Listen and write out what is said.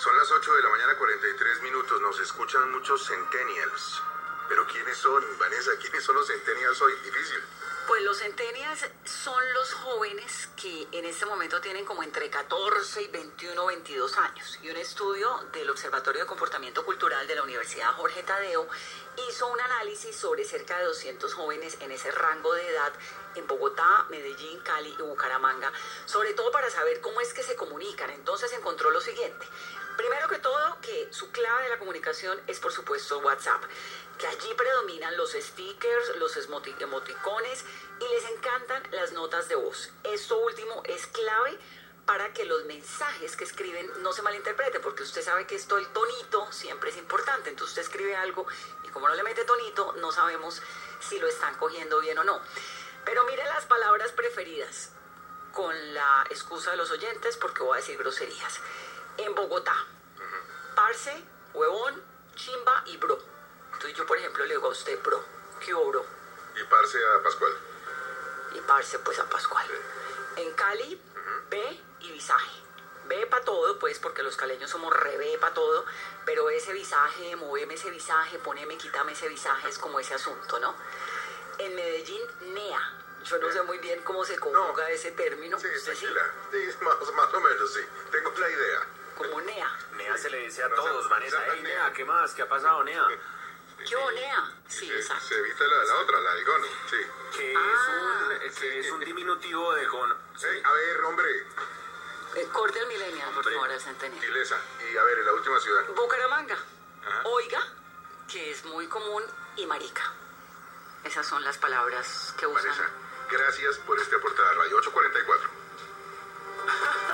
Son las 8 de la mañana, 43 minutos. Nos escuchan muchos centennials. Pero ¿quiénes son, Vanessa? ¿Quiénes son los centennials hoy? Difícil. Pues los centennials son los jóvenes que en este momento tienen como entre 14 y 21 o 22 años. Y un estudio del Observatorio de Comportamiento Cultural de la Universidad Jorge Tadeo hizo un análisis sobre cerca de 200 jóvenes en ese rango de edad en Bogotá, Medellín, Cali y Bucaramanga, sobre todo para saber cómo es que se comunican. Entonces encontró lo siguiente. Primero que todo, que su clave de la comunicación es por supuesto WhatsApp, que allí predominan los stickers, los emoticones y les encantan las notas de voz. Esto último es clave para que los mensajes que escriben no se malinterpreten, porque usted sabe que el tonito siempre es importante. Entonces usted escribe algo y como no le mete tonito, no sabemos si lo están cogiendo bien o no. Pero mire las palabras preferidas, con la excusa de los oyentes, porque voy a decir groserías. En Bogotá, parce, huevón, chimba y bro. Entonces yo, por ejemplo, le digo a usted bro. ¿Qué hubo, bro? Y parce a Pascual. Y parce, pues a Pascual. Sí. En Cali, B y visaje. B para todo, pues, porque los caleños somos re B para todo, pero ese visaje, moveme ese visaje, poneme, quítame ese visaje, es como ese asunto, ¿no? En Medellín, NEA. Yo no sé muy bien cómo se conjuga ese término. Sí, tranquila. Sí, más o menos, sí. Tengo la idea. Como NEA. NEA se le dice a todos, Vanessa. Hey, NEA, ¿qué más? ¿Qué ha pasado, NEA? Yo, NEA. Sí, exacto. Se evita la otra, la de gono, sí. Que es un diminutivo de gono. Sí. A ver, hombre. Corte al millennial, por favor, al centennial. Tilesa. Y a ver, en la última ciudad. Bucaramanga. Ajá. Oiga, que es muy común, y marica. Esas son las palabras que usan. Vanessa, gracias por este aporte a la radio. 8:44.